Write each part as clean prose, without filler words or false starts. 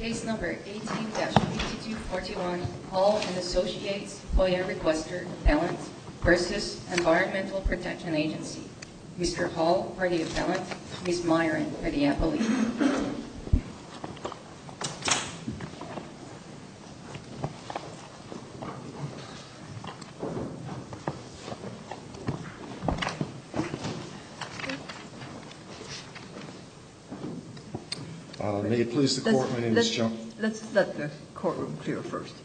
Case number 18-5241, Hall & Associates, FOIA Requester, Appellant versus Environmental Protection Agency. Mr. Hall for the appellant, Ms. Myron for the appellee. May it please the court, my name is John. Let's let the courtroom clear first.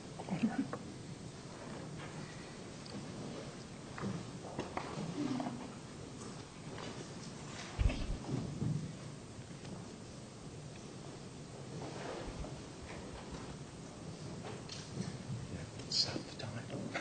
Stop the time.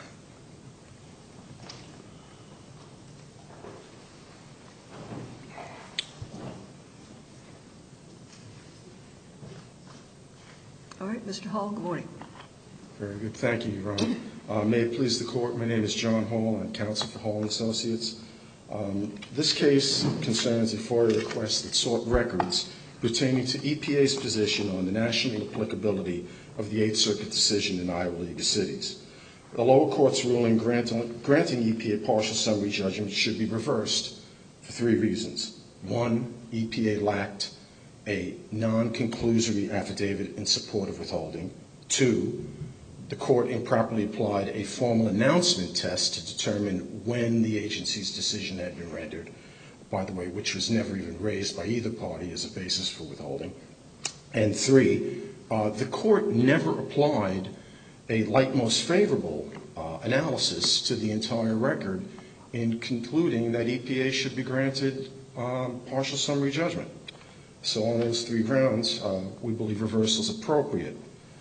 All right, Mr. Hall, good morning. Very good. Thank you, Your Honor. May it please the court, my name is John Hall. I'm counsel for Hall & Associates. This case concerns a FOIA request that sought records pertaining to EPA's position on the national applicability of the Eighth Circuit decision in Iowa League of Cities. The lower court's ruling granting EPA partial summary judgment should be reversed for three reasons. One, EPA lacked a non-conclusory affidavit in support of withholding. Two, the court improperly applied a formal announcement test to determine when the agency's decision had been rendered, by the way, which was never even raised by either party as a basis for withholding. And three, the court never applied a like most favorable analysis to the entire record in concluding that EPA should be granted partial summary judgment. So on those three grounds, we believe reversal is appropriate.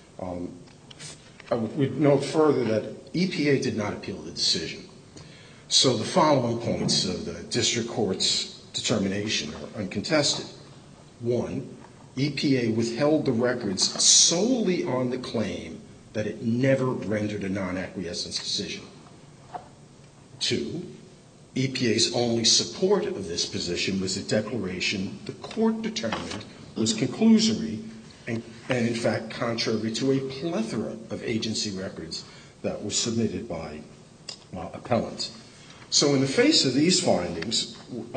I would note further that EPA did not appeal the decision. So the following points of the district court's determination are uncontested. One, EPA withheld the records solely on the claim that it never rendered a non-acquiescence decision. Two, EPA's only support of this position was a declaration the court determined was conclusory and in fact contrary to a plethora of agency records that were submitted by appellants. So in the face of these findings,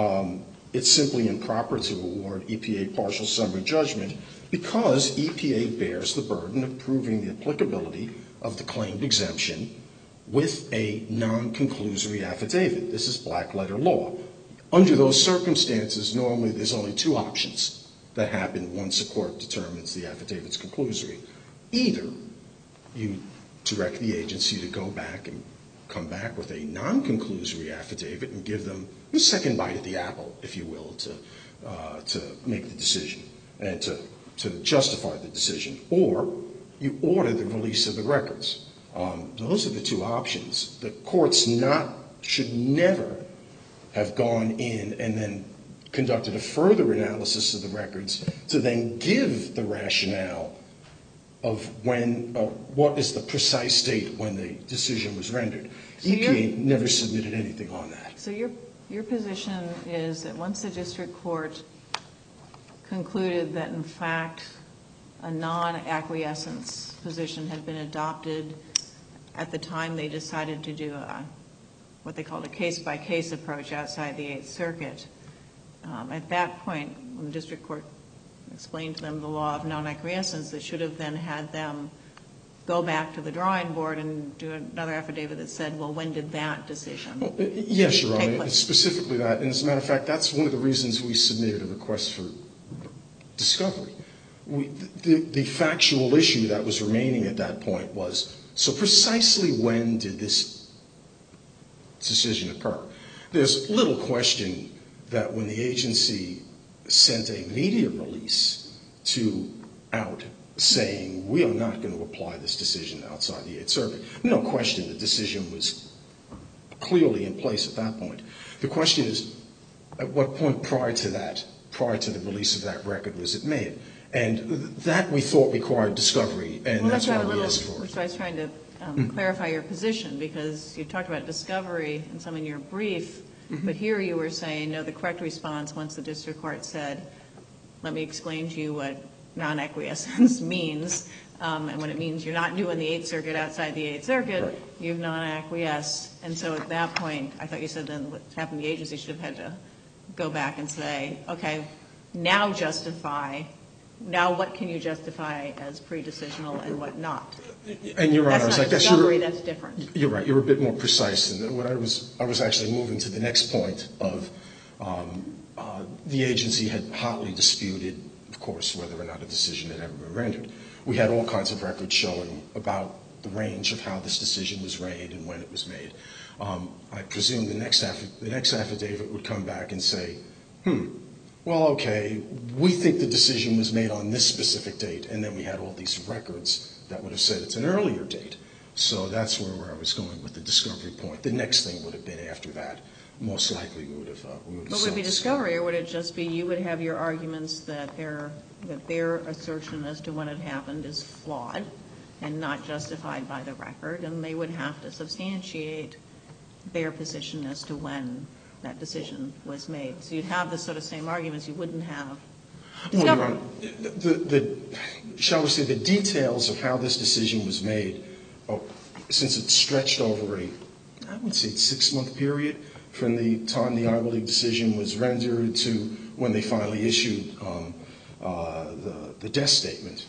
it's simply improper to award EPA partial summary judgment because EPA bears the burden of proving the applicability of the claimed exemption with a non-conclusory affidavit. This is black letter law. Under those circumstances, normally there's only two options that happen once a court determines the affidavit's conclusory. Either you direct the agency to go back and come back with a non-conclusory affidavit and give them a second bite at the apple, if you will, to make the decision and to justify the decision, or you order the release of the records. Those are the two options. The courts should never have gone in and then conducted a further analysis of the records to then give the rationale of what is the precise date when the decision was rendered. So EPA never submitted anything on that. So your position is that once the district court concluded that in fact a non-acquiescence position had been adopted at the time they decided to do what they called a case-by-case approach outside the Eighth Circuit, at that point when the district court explained to them the law of non-acquiescence, they should have then had them go back to the drawing board and do another affidavit that said, well, when did that decision take place? Yes, Your Honor, specifically that. And as a matter of fact, that's one of the reasons we submitted a request for discovery. The factual issue that was remaining at that point was, so precisely when did this decision occur? There's little question that when the agency sent a media release out saying we are not going to apply this decision outside the Eighth Circuit, no question the decision was clearly in place at that point. The question is, at what point prior to the release of that record was it made? And that we thought required discovery, and that's why we asked for it. So I was trying to clarify your position, because you talked about discovery in some of your brief, but here you were saying, no, the correct response once the district court said, let me explain to you what non-acquiescence means, and when it means you're not doing the Eighth Circuit outside the Eighth Circuit, Right. you've non-acquiesced. And so at that point, I thought you said then what happened, the agency should have had to go back and say, okay, now what can you justify as pre-decisional and what not? And Your Honor, That's not I guess discovery, that's different. You're right. You're a bit more precise than what I was actually moving to the next point of the agency had hotly disputed, of course, whether or not a decision had ever been rendered. We had all kinds of records showing about the range of how this decision was made and when it was made. I presume the next affidavit would come back and say, well, okay, we think the decision was made on this specific date, and then we had all these records that would have said it's an earlier date. So that's where I was going with the discovery point. The next thing would have been after that. Most likely we would have But would it be discovery, or would it just be you would have your arguments that their assertion as to when it happened is flawed and not justified by the record, and they would have to substantiate their position as to when that decision was made? So you'd have the sort of same arguments. You wouldn't have discovery. Shall we say the details of how this decision was made, since it stretched over I would say 6-month period from the time the Iowa League decision was rendered to when they finally issued the death statement.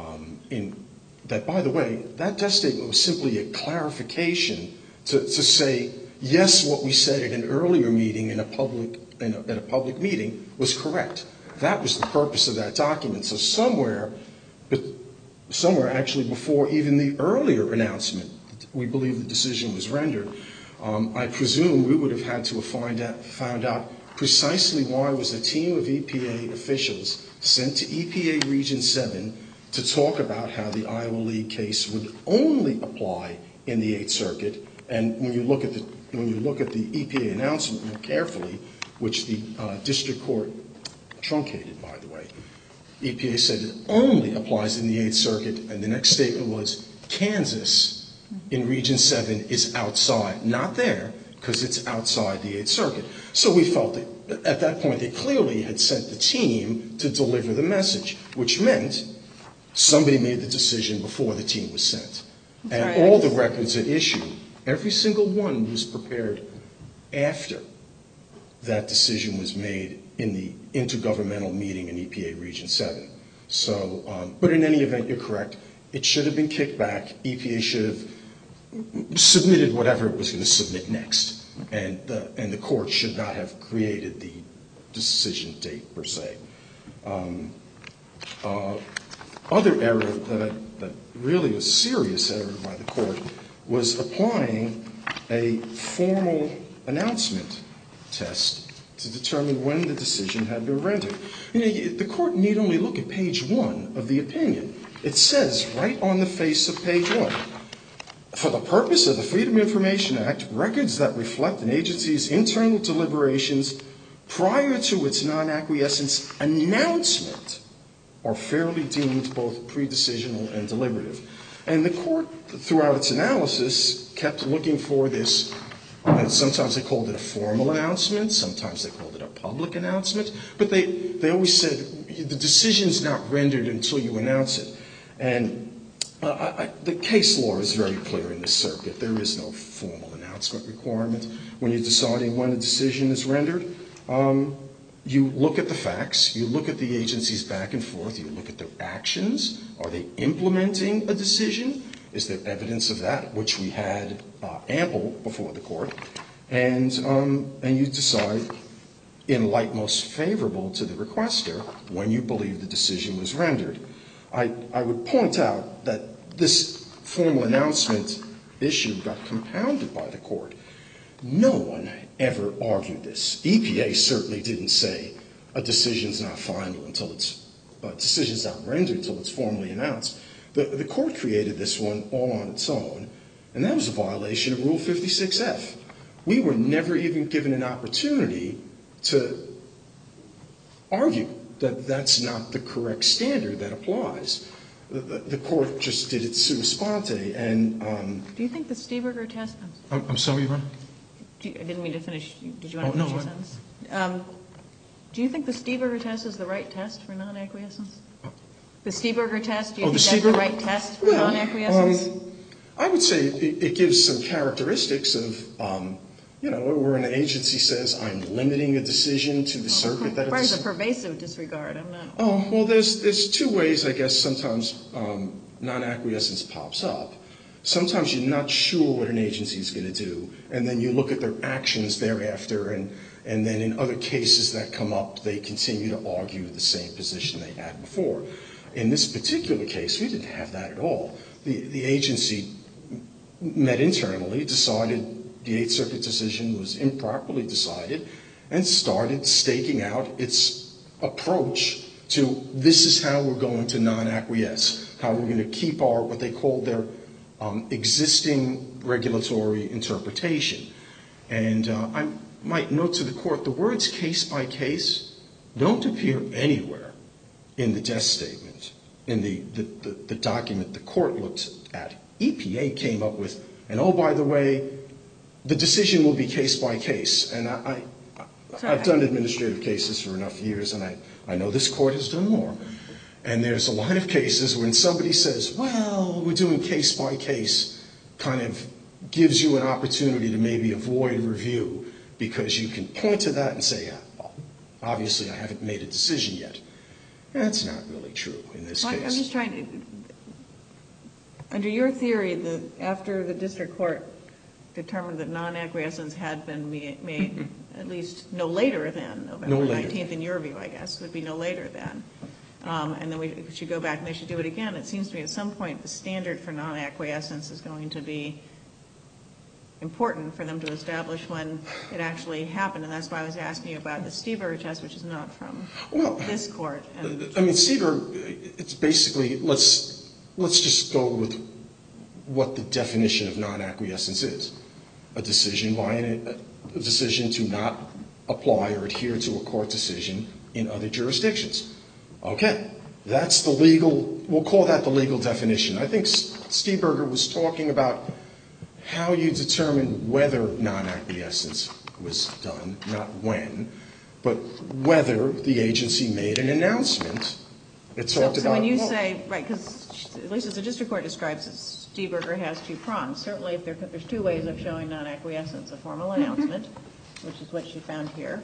That, by the way, that death statement was simply a clarification to say, yes, what we said at an earlier meeting at a public meeting was correct. That was the purpose of that document. So somewhere actually before even the earlier announcement, we believe the decision was rendered, I presume we would have had to have found out precisely why was a team of EPA officials sent to EPA Region 7 to talk about how the Iowa League case would only apply in the Eighth Circuit. And when you look at the EPA announcement more carefully, which the district court truncated, by the way, EPA said it only applies in the Eighth Circuit, and the next statement was Kansas in Region 7 is outside, not there, because it's outside the Eighth Circuit. So we felt that at that point they clearly had sent the team to deliver the message, which meant somebody made the decision before the team was sent. And all the records at issue, every single one was prepared after that decision was made in the intergovernmental meeting in EPA Region 7. So, but in any event, you're correct. It should have been kicked back. EPA should have submitted whatever it was going to submit next. And the court should not have created the decision date, per se. Other error that really was serious error by the court was applying a formal announcement test to determine when the decision had been rendered. The court need only look at page 1 of the opinion. It says right on the face of page 1, for the purpose of the Freedom of Information Act, records that reflect an agency's internal deliberations prior to its non-acquiescence announcement are fairly deemed both pre-decisional and deliberative. And the court, throughout its analysis, kept looking for this. Sometimes they called it a formal announcement. Sometimes they called it a public announcement. But they always said the decision's not rendered until you announce it. And the case law is very clear in this circuit. There is no formal announcement requirement when you're deciding when a decision is rendered. You look at the facts. You look at the agency's back and forth. You look at their actions. Are they implementing a decision? Is there evidence of that, which we had ample before the court? And you decide, in light most favorable to the requester, when you believe the decision was rendered. I would point out that this formal announcement issue got compounded by the court. No one ever argued this. EPA certainly didn't say a decision's not final until decision's not rendered until it's formally announced. The court created this one all on its own, and that was a violation of Rule 56F. We were never even given an opportunity to argue that that's not the correct standard that applies. The court just did it sua sponte. And do you think the Stieberger test? I'm sorry, Your Honor? I didn't mean to finish. Did you want to finish your sentence? Do you think the Stieberger test is the right test for non-acquiescence? The Stieberger test, do you Oh, the think that's the Stieberger- right test for Well, non-acquiescence? I would say it gives some characteristics of, where an agency says, I'm limiting a decision to the circuit that Requires it's... a pervasive disregard. I'm not... Oh, well, there's two ways, I guess, sometimes non-acquiescence pops up. Sometimes you're not sure what an agency is going to do, and then you look at their actions thereafter, and then in other cases that come up, they continue to argue the same position they had before. In this particular case, we didn't have that at all. The agency met internally, decided the Eighth Circuit decision was improperly decided, and started staking out its approach to this is how we're going to non-acquiesce, how we're going to keep our, what they call their existing regulatory interpretation. And I might note to the court, the words case by case don't appear anywhere in the death statement, in the document the court looked at. EPA came up with, and oh, by the way, the decision will be case by case. And I've done administrative cases for enough years, and I know this court has done more. And there's a lot of cases when somebody says, well, we're doing case by case, kind of gives you an opportunity to maybe avoid review because you can point to that and say, yeah, well, obviously I haven't made a decision yet. That's not really true in this case. I'm just trying to, under your theory, that after the district court determined that non-acquiescence had been made at least no later than November 19th, in your view, I guess, would be no later than. And then we should go back and they should do it again. It seems to me at some point the standard for non-acquiescence is going to be important for them to establish when it actually happened. And that's why I was asking you about the Stieberger test, which is not from this court. And I mean, Stieberger, it's basically, let's just go with what the definition of non-acquiescence is. A decision to not apply or adhere to a court decision in other jurisdictions. Okay, that's the legal, we'll call that the legal definition. I think Stieberger was talking about how you determine whether non-acquiescence was done, not when, but whether the agency made an announcement. It talked about... So when you say, right, because at least as the district court describes it, Stieberger has two prongs. Certainly if there's two ways of showing non-acquiescence, a formal announcement, which is what she found here,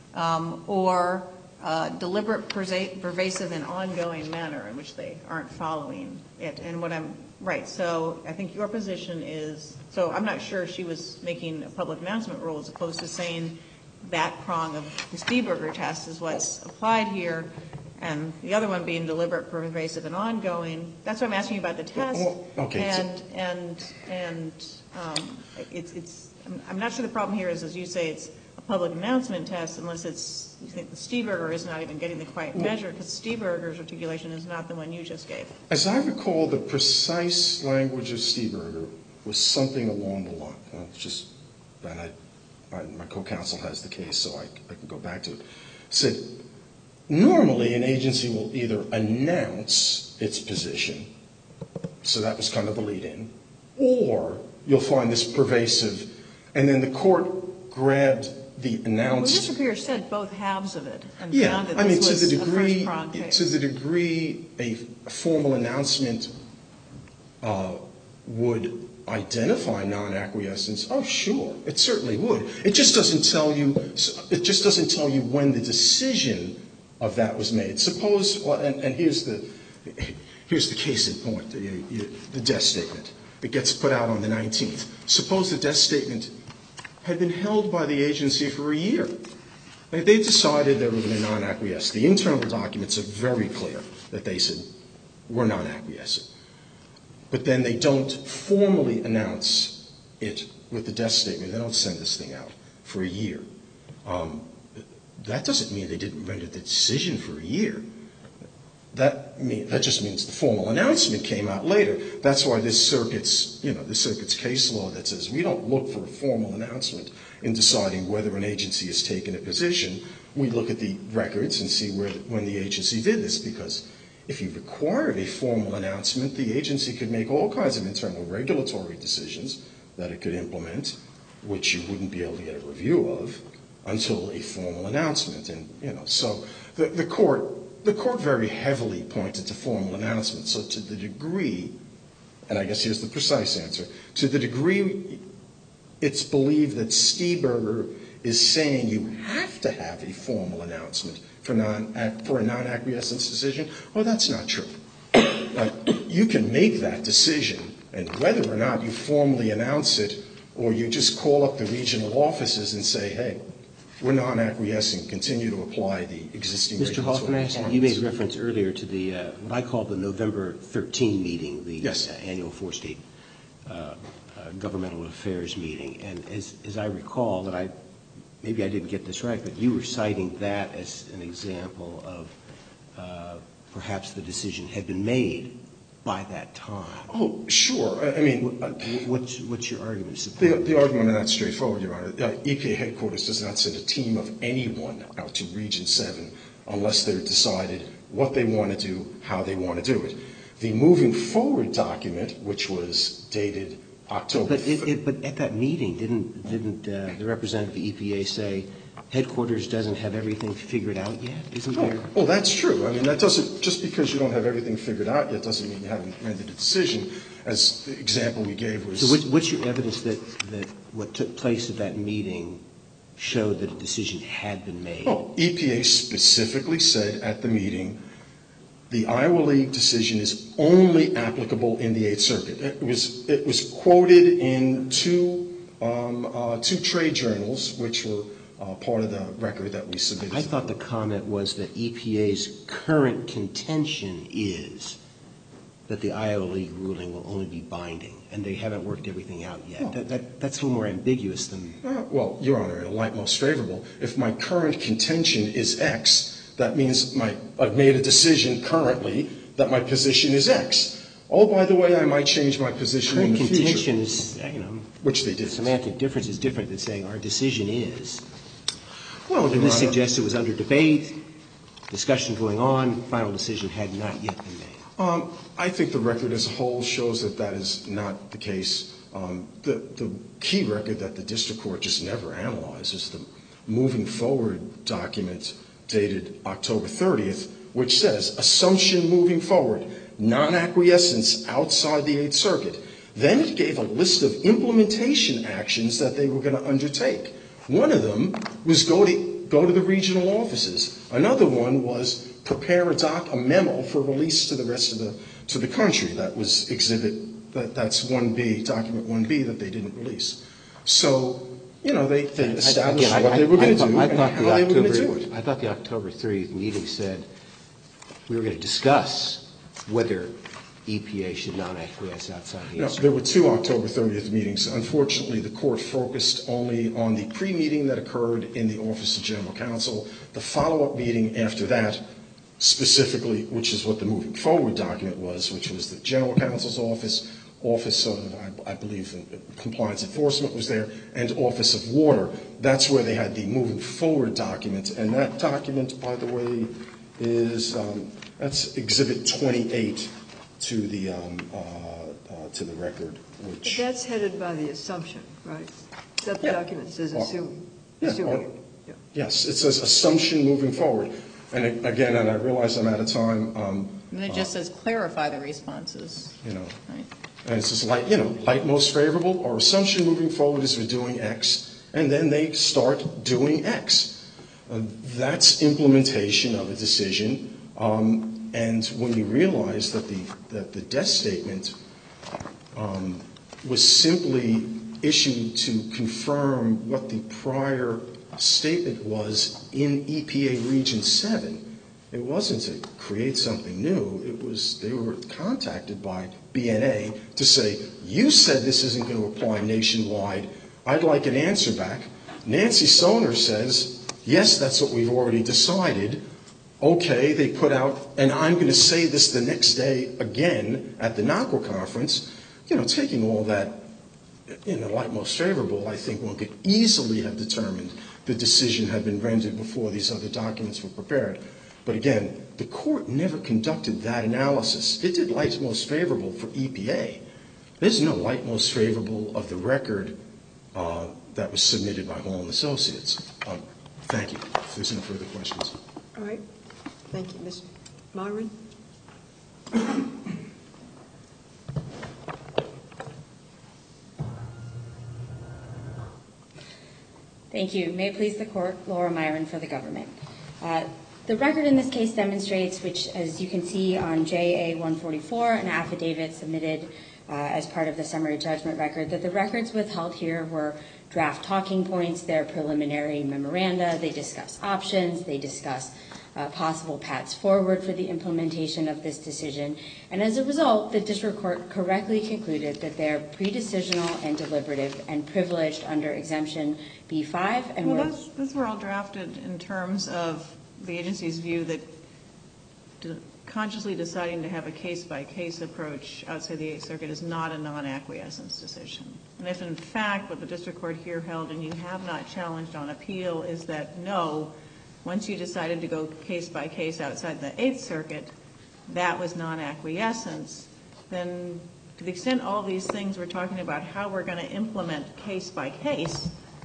or deliberate, pervasive, and ongoing manner in which they aren't following it. And what I'm, right, so I think your position is, so I'm not sure she was making a public announcement rule as opposed to saying that prong of the Stieberger test is what's applied here, and the other one being deliberate, pervasive, and ongoing. That's what I'm asking you about the test. Well, okay. And I'm not sure the problem here is, as you say, it's a public announcement test unless it's, you think the Stieberger is not even getting the quiet measure because Stieberger's articulation is not the one you just gave. As I recall, the precise language of Stieberger was something along the line. It's just, and my co-counsel has the case, so I can go back to it. It said, normally an agency will either announce its position, so that was kind of the lead-in, or you'll find this pervasive, and then the court grabbed the announcement. Well, Mr. Pierce said both halves of it and Yeah, found that I mean, this was a first-prong case. to the degree a formal announcement would identify non-acquiescence, oh, sure, it certainly would. It just doesn't tell you when the decision of that was made. Suppose, and here's the case in point, the death statement. It gets put out on the 19th. Suppose the death statement had been held by the agency for a year. They decided they were going to non-acquiesce. The internal documents are very clear that they said, we're non-acquiescing. But then they don't formally announce it with the death statement. They don't send this thing out for a year. That doesn't mean they didn't render the decision for a year. That just means the formal announcement came out later. That's why this circuit's case law that says we don't look for a formal announcement in deciding whether an agency has taken a position. We look at the records and see when the agency did this, because if you required a formal announcement, the agency could make all kinds of internal regulatory decisions that it could implement, which you wouldn't be able to get a review of until a formal announcement. And so the court the court very heavily pointed to formal announcements. So to the degree, and I guess here's the precise answer, to the degree it's believed that Stieberger is saying you have to have a formal announcement for a non-acquiescence decision, well, that's not true. You can make that decision, and whether or not you formally announce it or you just call up the regional offices and say, hey, we're non-acquiescing, continue to apply the existing Mr. regulatory Hoffman, requirements. you made reference earlier to the what I call the November 13 meeting, the Yes. Annual four-state governmental affairs meeting. And as I recall, that maybe I didn't get this right, but you were citing that as an example of perhaps the decision had been made by that time. Oh, sure. I mean, what's your argument? The argument on that's straightforward, Your Honor. EPA headquarters does not send a team of anyone out to Region 7 unless they've decided what they want to do, how they want to do it. The moving forward document, which was dated October 5th. But at that meeting, didn't the representative of the EPA say headquarters doesn't have everything figured out yet? Isn't there? Well, that's true. I mean, that doesn't, just because you don't have everything figured out yet doesn't mean you haven't rendered a decision. As the example we gave was. So what's your evidence that what took place at that meeting showed that a decision had been made? Well, EPA specifically said at the meeting, the Iowa League decision is only applicable in the Eighth Circuit. It was quoted in two trade journals, which were part of the record that we submitted. I thought the comment was that EPA's current contention is that the Iowa League ruling will only be binding, and they haven't worked everything out yet. Oh. That's a little more ambiguous than. Well, Your Honor, in a light most favorable, if my current contention is X, that means I've made a decision currently that my position is X. Oh, by the way, I might change my position in the future. Current contention is, which they did. The semantic difference is different than saying our decision is. Well, and this suggests it was under debate, discussion going on, final decision had not yet been made. I think the record as a whole shows that that is not the case. The key record that the district court just never analyzed is the moving forward document dated October 30th, which says assumption moving forward, non-acquiescence outside the Eighth Circuit. Then it gave a list of implementation actions that they were going to undertake. One of them was go to the regional offices. Another one was prepare a memo for release to the rest of the country. That was that's 1B, document 1B that they didn't release. So, they established what they were going to do and how they were going to do it. I thought the October 30th meeting said we were going to discuss whether EPA should not acquiesce outside the Eighth Circuit. There were two October 30th meetings. Unfortunately, the court focused only on the pre-meeting that occurred in the Office of General Counsel. The follow-up meeting after that, specifically, which is what the moving forward document was, which was the General Counsel's Office of, I believe, Compliance Enforcement was there, and Office of Water. That's where they had the moving forward document. And that document, by the way, is that's Exhibit 28 to the record. Which but that's headed by the assumption, right? That the document says assuming. Yes, it says assumption moving forward. And again, and I realize I'm out of time. And it just says clarify the responses. Right. And it's just light most favorable, or assumption moving forward is we're doing X, and then they start doing X. That's implementation of a decision. And when you realize that the death statement was simply issued to confirm what the prior statement was in EPA Region 7, it wasn't to create something new. It was they were contacted by BNA to say, you said this isn't going to apply nationwide. I'd like an answer back. Nancy Soner says, yes, that's what we've already decided. Okay, they put out, and I'm going to say this the next day again at the NACWA conference. Taking all that in the light most favorable, I think one could easily have determined the decision had been rendered before these other documents were prepared. But again, the court never conducted that analysis. It did light most favorable for EPA. There's no light most favorable of the record that was submitted by Hall & Associates. Thank you. If there's no further questions. All right. Thank you. Ms. Myron? Thank you. May it please the Court, Laura Myron for the government. The record in this case demonstrates, which as you can see on JA 144, an affidavit submitted as part of the summary judgment record, that the records withheld here were draft talking points, their preliminary memoranda. They discuss options. They discuss possible paths forward for the implementation of this decision. And as a result, the district court correctly concluded that they're pre-decisional and deliberative and privileged under Exemption B5. And well, those were all drafted in terms of the agency's view that consciously deciding to have a case-by-case approach outside the Eighth Circuit is not a non-acquiescence decision. And if, in fact, what the district court here held, and you have not challenged on appeal, is that no, once you decided to go case-by-case outside the Eighth Circuit, that was non-acquiescence, then to the extent all these things we're talking about how we're going to implement case-by-case,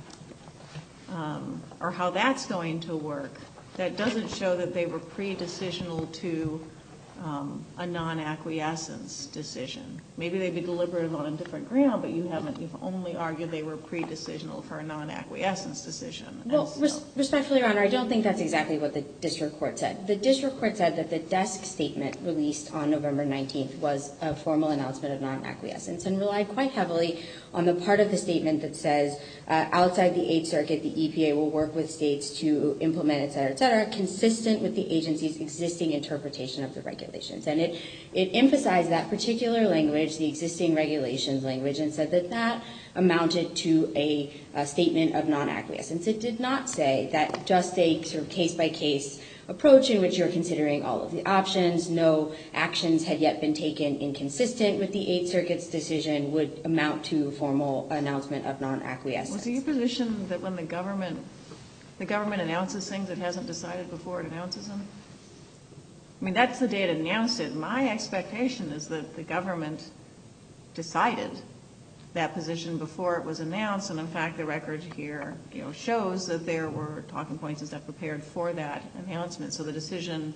or how that's going to work, that doesn't show that they were pre-decisional to a non-acquiescence decision. Maybe they'd be deliberative on a different ground, but you've only argued they were pre-decisional for a non-acquiescence decision. Well, respectfully, Your Honor, I don't think that's exactly what the district court said. The district court said that the desk statement released on November 19th was a formal announcement of non-acquiescence and relied quite heavily on the part of the statement that says outside the Eighth Circuit, the EPA will work with states to implement, et cetera, consistent with the agency's existing interpretation of the regulations. And it emphasized that particular language, the existing regulations language, and said that that amounted to a statement of non-acquiescence. It did not say that just a sort of case-by-case approach in which you're considering all of the options, no actions had yet been taken inconsistent with the Eighth Circuit's decision would amount to a formal announcement of non-acquiescence. Was it your position that when the government announces things it hasn't decided before it announces them? I mean, that's the day it announced it. My expectation is that the government decided that position before it was announced, and in fact the record here shows that there were talking points and stuff prepared for that announcement. So the decision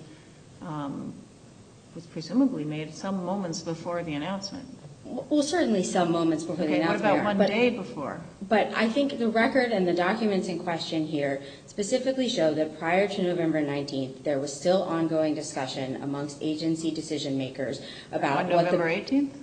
was presumably made some moments before the announcement. Well, certainly some moments before the announcement. What about one day before? But I think the record and the documents in question here specifically show that prior to November 19th, there was still ongoing discussion amongst agency decision makers about what November 18th?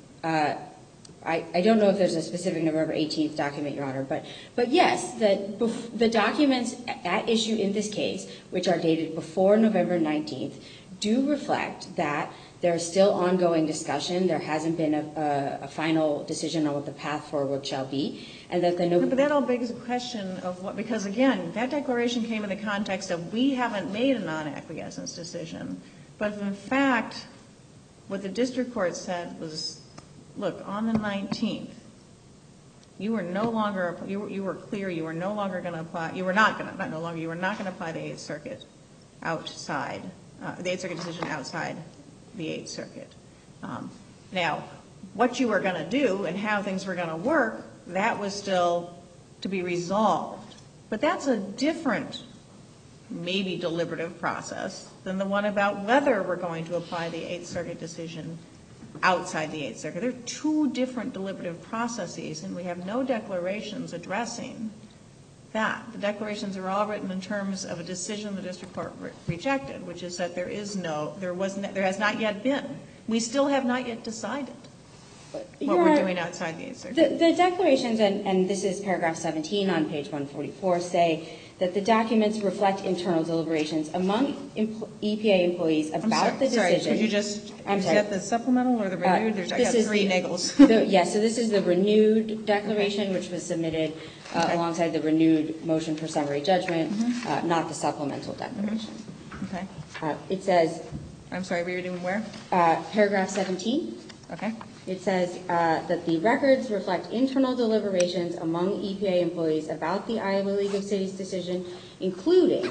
I don't know if there's a specific November 18th document, Your Honor, but yes, the documents at issue in this case, which are dated before November 19th, do reflect that there's still ongoing discussion. There hasn't been a final decision on what the path forward shall be, and that the But that all begs the question of what, because again, that declaration came in the context of we haven't made a non-acquiescence decision, but in fact, what the district court said was, look, on the 19th, you were no longer, you were clear, you were no longer going to apply, you were not going to, not no longer, you were not going to apply the Eighth Circuit outside, the Eighth Circuit decision outside the Eighth Circuit. Now, what you were going to do and how things were going to work, that was still to be resolved. But that's a different, maybe deliberative process than the one about whether we're going to apply the Eighth Circuit decision outside the Eighth Circuit. There are two different deliberative processes, and we have no declarations addressing that. The declarations are all written in terms of a decision the district court rejected, which is that there is no, there has not yet been. We still have not yet decided what we're doing outside the Eighth Circuit. The declarations, and this is paragraph 17 on page 144, say that the documents reflect internal deliberations among EPA employees about the decision. Sorry, could you just, is that the supplemental or the renewed? I got three niggles. Yes, so this is the renewed declaration, which was submitted alongside the renewed motion for summary judgment, not the supplemental declaration. Okay. It says... I'm sorry, we were doing where? Paragraph 17. Okay. It says that the records reflect internal deliberations among EPA employees about the Iowa League of Cities decision, including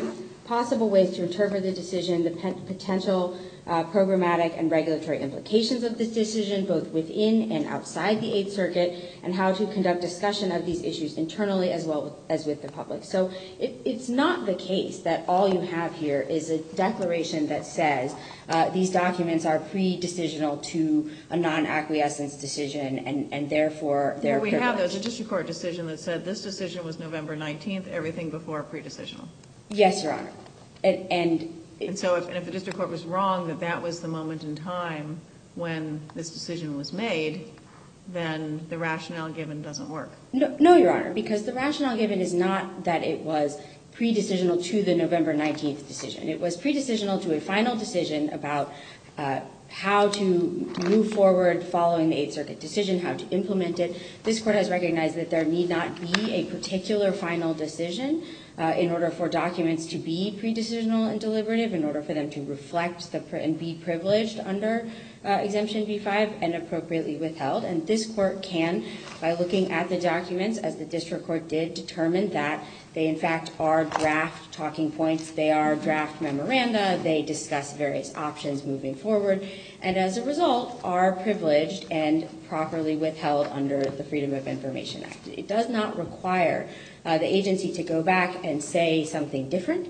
possible ways to interpret the decision, the potential programmatic and regulatory implications of this decision, both within and outside the Eighth Circuit, and how to conduct discussion of these issues internally as well as with the public. So it's not the case that all you have here is a declaration that says these documents are pre-decisional to a non-acquiescence decision, and therefore they're What we privileged. have is a district court decision that said this decision was November 19th, everything before pre-decisional. Yes, Your Honor. And so if the district court was wrong that that was the moment in time when this decision was made, then the rationale given doesn't work. No, Your Honor, because the rationale given is not that it was pre-decisional to the November 19th decision. It was pre-decisional to a final decision about how to move forward following the Eighth Circuit decision, how to implement it. This Court has recognized that there need not be a particular final decision in order for documents to be pre-decisional and deliberative, in order for them to reflect and be privileged under Exemption B5 and appropriately withheld. And this Court can, by looking at the documents, as the district court did, determine that they in fact are draft talking points, they are draft memoranda, they discuss various options moving forward, and as a result are privileged and properly withheld under the Freedom of Information Act. It does not require the agency to go back and say something different.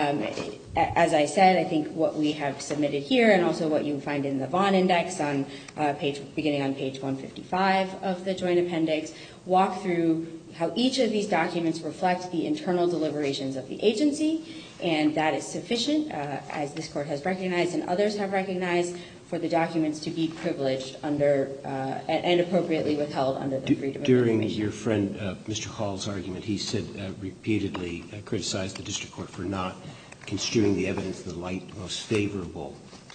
As I said, I think what we have submitted here, and also what you find in the Vaughan Index on beginning on page 155 of the Joint Appendix, walk through how each of these documents reflect the internal deliberations of the agency, and that is sufficient, as this Court has recognized and others have recognized, for the documents to be privileged under and appropriately withheld under the Freedom of Information Act. During your friend Mr. Hall's argument, he said repeatedly criticized the district court for not construing the evidence in the light most favorable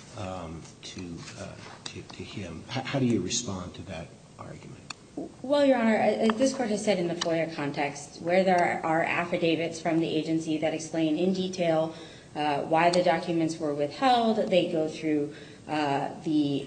to him. How do you respond to that argument? Well, Your Honor, as this Court has said in the FOIA context, where there are affidavits from the agency that explain in detail why the documents were withheld, they go through the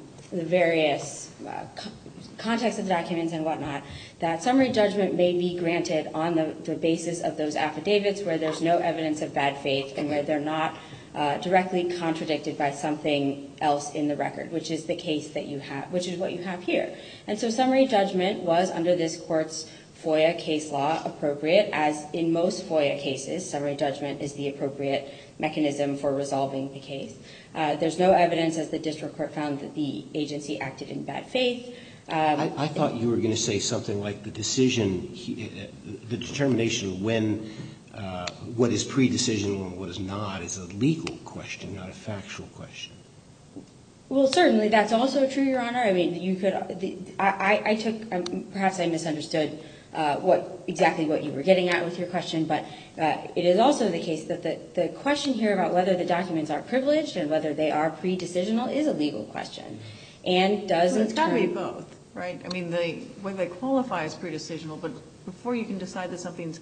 various context of the documents and whatnot, that summary judgment may be granted on the basis of those affidavits where there's no evidence of bad faith and where they're not directly contradicted by something else in the record, which is the case that you have, which is what you have here. And so summary judgment was, under this Court's FOIA case law, appropriate, as in most FOIA cases, summary judgment is the appropriate mechanism for resolving the case. There's no evidence, as the district court found, that the agency acted in bad faith. I thought you were going to say something like the decision, the determination when what is pre-decisional and what is not is a legal question, not a factual question. Well, certainly that's also true, Your Honor. I mean, you could. I took. Perhaps I misunderstood exactly what you were getting at with your question, but it is also the case that the question here about whether the documents are privileged and whether they are pre-decisional is a legal question, and doesn't. It's got to be both, right? I mean, what they qualify as pre-decisional, but before you can decide that something's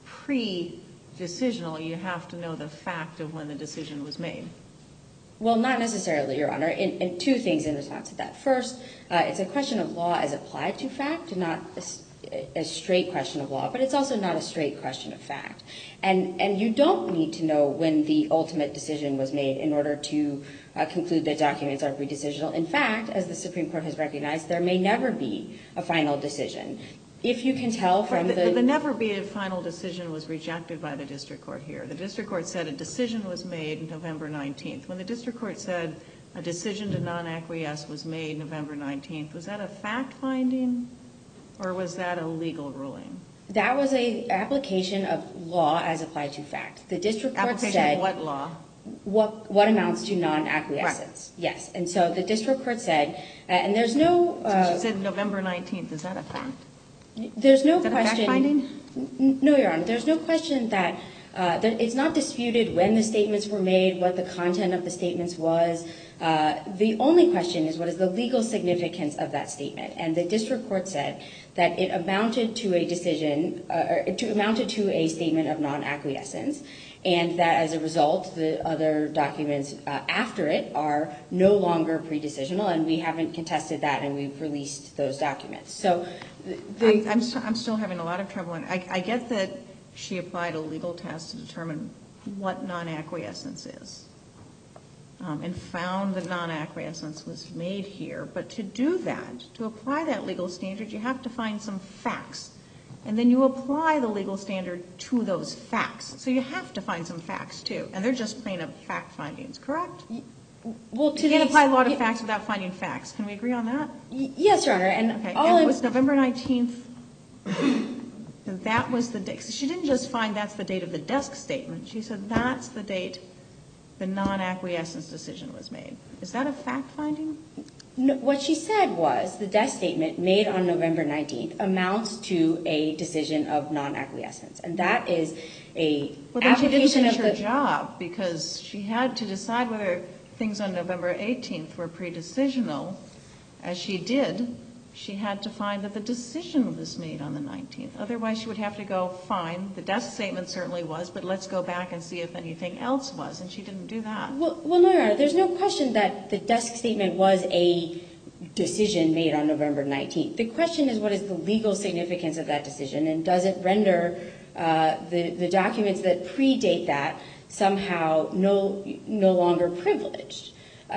pre-decisional, you have to know the fact of when the decision was made. Well, not necessarily, Your Honor, and two things in response to that. First, it's a question of law as applied to fact, not a straight question of law, but it's also not a straight question of fact. And you don't need to know when the ultimate decision was made in order to conclude that documents are pre-decisional. In fact, as the Supreme Court has recognized, there may never be a final decision. If you can tell from the never be a final decision was rejected by the district court here. The district court said a decision was made November 19th. When the district court said a decision to non-acquiesce was made November 19th, was that a fact finding or was that a legal ruling? That was an application of law as applied to fact. The district court said. Application of what law? What amounts to non-acquiescence. Right. Yes. And so the district court said, and there's no. So she said November 19th. Is that a fact? There's no Is that question. A fact finding? No, Your Honor. There's no question that it's not disputed when the statements were made, what the content of the statements was. The only question is what is the legal significance of that statement. And the district court said that it amounted to a decision, amounted to a statement of non-acquiescence, and that as a result, the other documents after it are no longer pre-decisional, and we haven't contested that, and we've released those documents. So I'm still having a lot of trouble. I get that she applied a legal test to determine what non-acquiescence is and found that non-acquiescence was made here. But to do that, to apply that legal standard, you have to find some facts. And then you apply the legal standard to those facts. So you have to find some facts, too. And they're just plain up fact findings, correct? Well, you can't apply a lot of facts without finding facts. Can we agree on that? Yes, Your Honor. And okay. all and it was November 19th. That was the date. She didn't just find that's the date of the desk statement. She said that's the date the non-acquiescence decision was made. Is that a fact finding? No, what she said was the desk statement made on November 19th amounts to a decision of non-acquiescence. And that is a well, then she didn't finish her the job because she had to decide whether things on November 18th were pre-decisional. As she did, she had to find that the decision was made on the 19th. Otherwise, she would have to go, fine, the desk statement certainly was, but let's go back and see if anything else was. And she didn't do that. Well, no, Your Honor, there's no question that the desk statement was a decision made on November 19th. The question is, what is the legal significance of that decision? And does it render the documents that predate that somehow no longer privileged?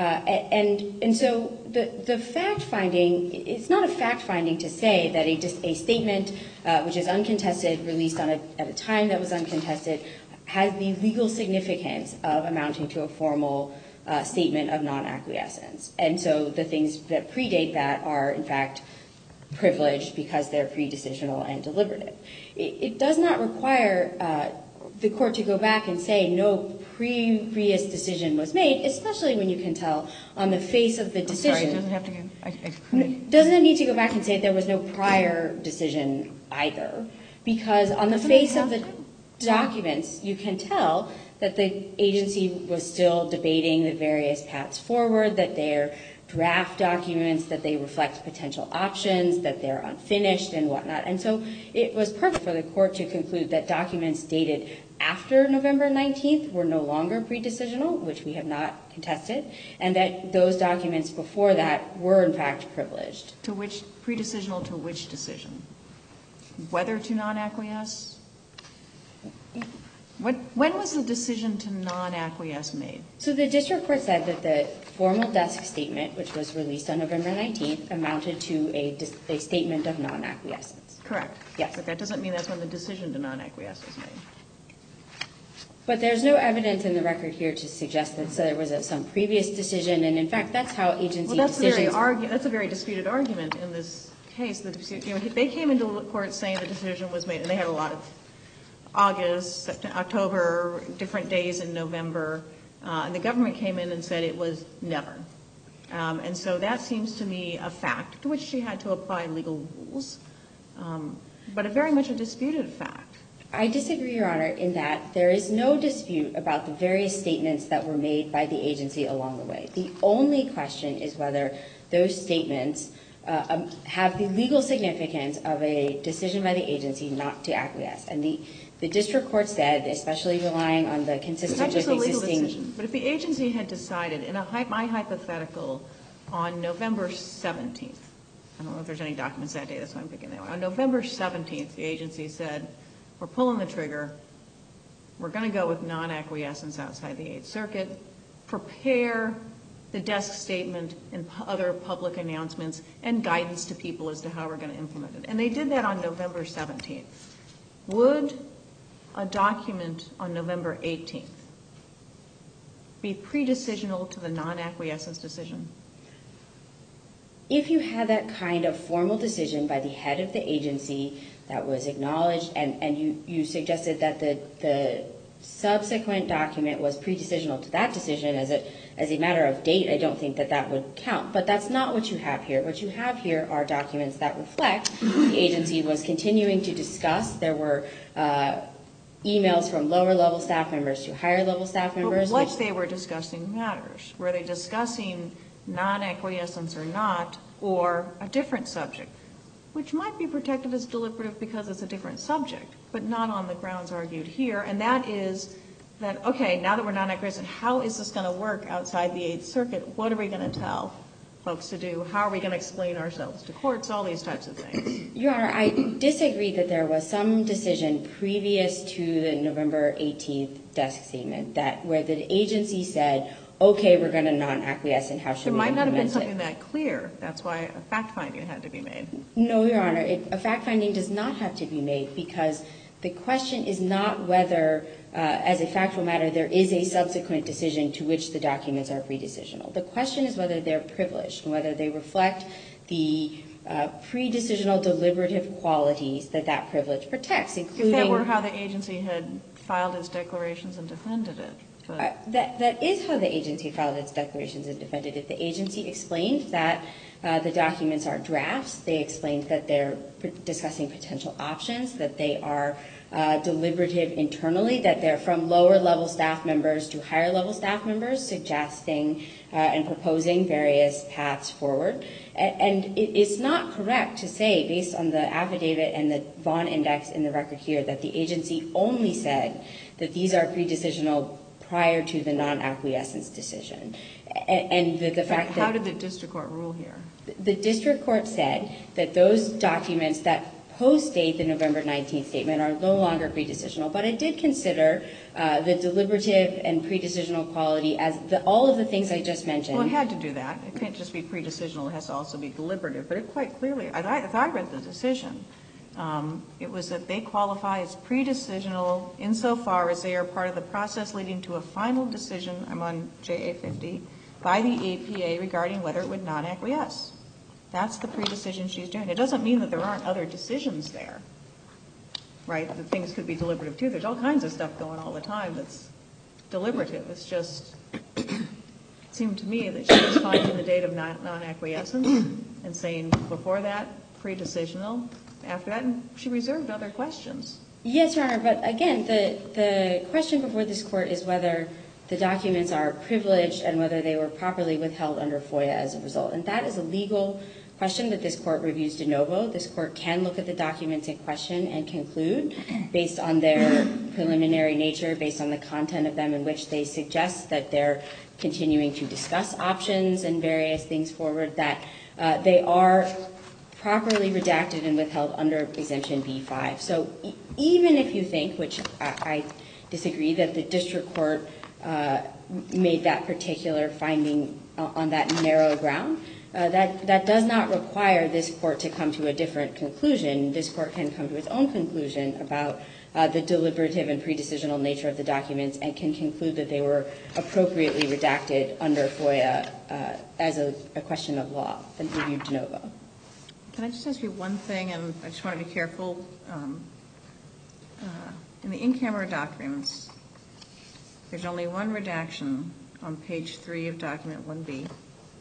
And so the fact finding, it's not a fact finding to say that a statement which is uncontested, released at a time that was uncontested, has the legal significance of amounting to a formal statement of non-acquiescence. And so the things that predate that are, in fact, privileged because they're pre-decisional and deliberative. It does not require the court to go back and say no previous decision was made, especially when you can tell on the face of the decision. I'm sorry, it doesn't have to go. Doesn't it need to go back and say there was no prior decision either? Because on the face of the documents, you can tell that the agency was still debating the various paths forward, that they're draft documents, that they reflect potential options, that they're unfinished and whatnot. And so it was perfect for the court to conclude that documents dated after November 19th were no longer pre-decisional, which we have not contested, and that those documents before that were, in fact, privileged. To which, pre-decisional to which decision? Whether to non-acquiesce? When was the decision to non-acquiesce made? So the district court said that the formal desk statement, which was released on November 19th, amounted to a statement of non-acquiescence. Correct. Yes. But that doesn't mean that's when the decision to non-acquiesce was made. But there's no evidence in the record here to suggest that there was some previous decision, and in fact, that's how agency decisions... That's a very disputed argument in this case. They came into court saying the decision was made, and they had a lot of August, September, October, different days in November, and the government came in and said it was never. And so that seems to me a fact to which she had to apply legal rules, but very much a disputed fact. I disagree, Your Honor, in that there is no dispute about the various statements that were made by the agency along the way. The only question is whether those statements have the legal significance of a decision by the agency not to acquiesce. And the district court said, especially relying on the consistent with existing... Not just a legal decision, but if the agency had decided, in my hypothetical, on November 17th, I don't know if there's any documents that day, that's why I'm picking that one. On November 17th, the agency said, we're pulling the trigger. We're going to go with non-acquiescence outside the Eighth Circuit. Prepare the desk statement and other public announcements and guidance to people as to how we're going to implement it. And they did that on November 17th. Would a document on November 18th be pre-decisional to the non-acquiescence decision? If you had that kind of formal decision by the head of the agency that was acknowledged, and you suggested that the subsequent document was pre-decisional to that decision as a matter of date, I don't think that would count. But that's not what you have here. What you have here are documents that reflect the agency was continuing to discuss. There were emails from lower-level staff members to higher-level staff members. But what they were discussing matters. Were they discussing non-acquiescence or not, or a different subject, which might be protected as deliberative because it's a different subject, but not on the grounds argued here. And that is that, okay, now that we're non-acquiescent, how is this going to work outside the Eighth Circuit? What are we going to tell folks to do? How are we going to explain ourselves to courts? All these types of things. Your Honor, I disagree that there was some decision previous to the November 18th desk statement where the agency said, okay, we're going to non-acquiesce and how should we It might not have been implement something that clear. That's why a fact-finding had to be made. No, Your Honor. A fact-finding does not have to be made because the question is not whether, as a factual matter, there is a subsequent decision to which the documents are pre-decisional. The question is whether they're privileged and whether they reflect the pre-decisional deliberative qualities that privilege protects, including... If that were how the agency had filed its declarations and defended it. That is how the agency filed its declarations and defended it. The agency explained that the documents are drafts. They explained that they're discussing potential options, that they are deliberative internally, that they're from lower-level staff members to higher-level staff members, suggesting and proposing various paths forward. And it's not correct to say, based on the affidavit and the Vaughn Index in the record here, that the agency only said that these are pre-decisional prior to the non-acquiescence decision. And the fact that... How did the district court rule here? The district court said that those documents that post-date the November 19th statement are no longer pre-decisional, but it did consider the deliberative and pre-decisional quality as all of the things I just mentioned. Well, it had to do that. It can't just be pre-decisional. It has to also be deliberative. But it quite clearly, if I read the decision, it was that they qualify as pre-decisional insofar as they are part of the process leading to a final decision, I'm on JA 50, by the APA regarding whether it would non-acquiesce. That's the pre-decision she's doing. It doesn't mean that there aren't other decisions there, right, that things could be deliberative too. There's all kinds of stuff going all the time that's deliberative. It's just, it seemed to me that she was finding the date of non-acquiescence and saying before that, pre-decisional. After that, and she reserved other questions. Yes, Your Honor, but again, the question before this court is whether the documents are privileged and whether they were properly withheld under FOIA as a result. And that is a legal question that this court reviews de novo. This court can look at the documents in question and conclude, based on their preliminary nature, based on the content of them in which they suggest that they're continuing to discuss options and various things forward, that they are properly redacted and withheld under Exemption B-5. So even if you think, which I disagree, that the district court made that particular finding on that narrow ground, that does not require this court to come to a different conclusion. This court can come to its own conclusion about the deliberative and pre-decisional nature of the documents and can conclude that they were appropriately redacted under FOIA as a question of law and reviewed de novo. Can I just ask you one thing, and I just want to be careful. In the in-camera documents, there's only one redaction on page 3 of document 1B.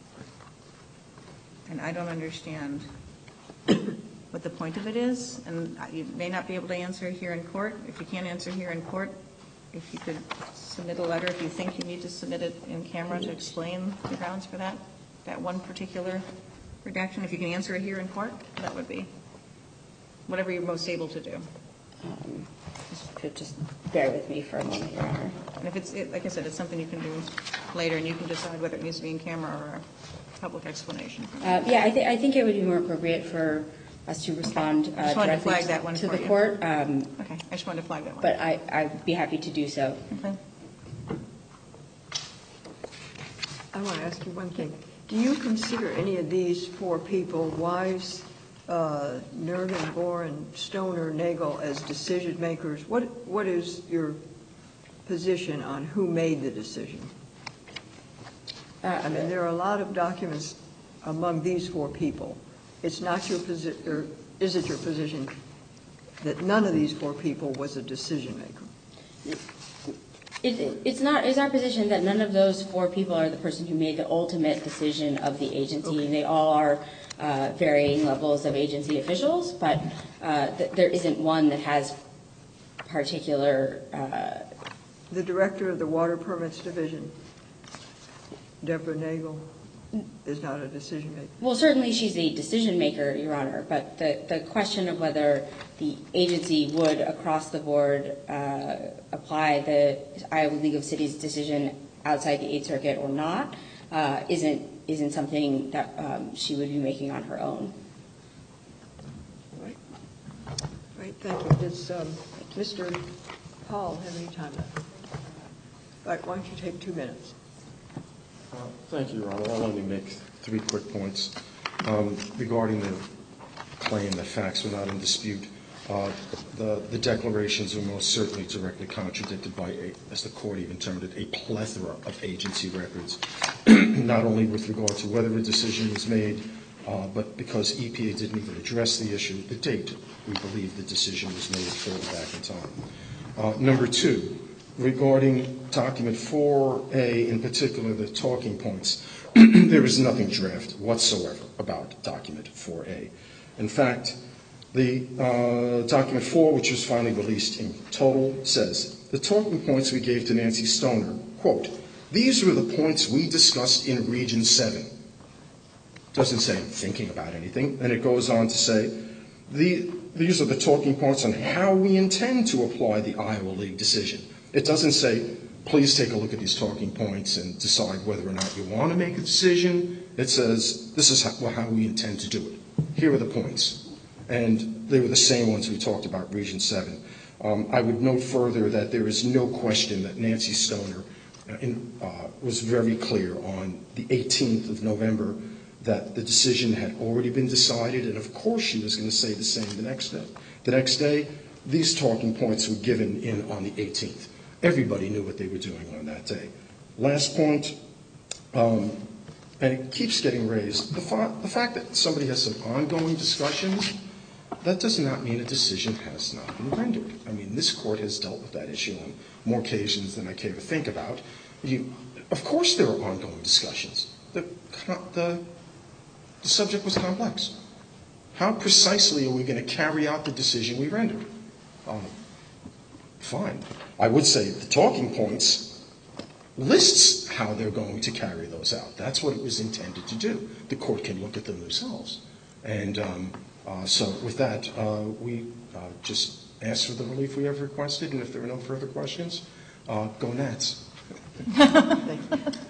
And I don't understand what the point of it is. And you may not be able to answer here in court. If you can't answer here in court, if you could submit a letter if you think you need to submit it in camera to explain the grounds for that one particular redaction. If you can answer it here in court, that would be whatever you're most able to do. Just bear with me for a moment, Your Honor. And if it's, like I said, it's something you can do later, and you can decide whether it needs to be in camera or a public explanation. Yeah, I think it would be more appropriate for us to respond directly to the court. Okay, I just wanted to flag that one. But I'd be happy to do so. Okay. I want to ask you one thing. Do you consider any of these 4 people, Wise, Nervin, Boren, Stoner, Nagel, as decision makers? What is your position on who made the decision? I mean, there are a lot of documents among these 4 people. It's not your position, or is it your position that none of these 4 people was a decision maker? It's not. It's our position that none of those 4 people are the person who made the ultimate decision of the agency. Okay. They all are varying levels of agency officials, but there isn't one that has particular. The director of the Water Permits Division, Deborah Nagel, is not a decision maker. Well, certainly she's a decision maker, Your Honor, but the question of whether the agency would, across the board, apply the Iowa League of Cities decision outside the 8th Circuit or not isn't isn't something that she would be making on her own. Right. Right, thank you. Does Mr. Hall have any time left? All right, why don't you take 2 minutes? Thank you, Your Honor. I'll only make 3 quick points. Regarding the claim that facts were not in dispute, the declarations are most certainly directly contradicted by, as the court even termed it, a plethora of agency records, not only with regard to whether a decision was made, but because EPA didn't even address the issue, the date we believe the decision was made further back in time. Number 2, regarding document 4A, in particular the talking points, there is nothing draft whatsoever about document 4A. In fact, the document 4, which was finally released in total, says, the talking points we gave to Nancy Stoner, quote, these were the points we discussed in Region 7. Doesn't say thinking about anything. And it goes on to say, these are the talking points on how we intend to apply the Iowa League decision. It doesn't say, please take a look at these talking points and decide whether or not you want to make a decision. It says, this is how we intend to do it. Here are the points. And they were the same ones we talked about, Region 7. I would note further that there is no question that Nancy Stoner was very clear on the 18th of November that the decision had already been decided, and of course she was going to say the same the next day. The next day, these talking points were given in on the 18th. Everybody knew what they were doing on that day. Last point, and it keeps getting raised, the fact that somebody has some ongoing discussions, that does not mean a decision has not been rendered. I mean, this court has dealt with that issue on more occasions than I care to think about. Of course there are ongoing discussions. The subject was complex. How precisely are we going to carry out the decision we rendered? Fine. I would say the talking points lists how they're going to carry those out. That's what it was intended to do. The court can look at them themselves. And so with that, we just ask for the relief we have requested, and if there are no further questions, go Nats. Thank you.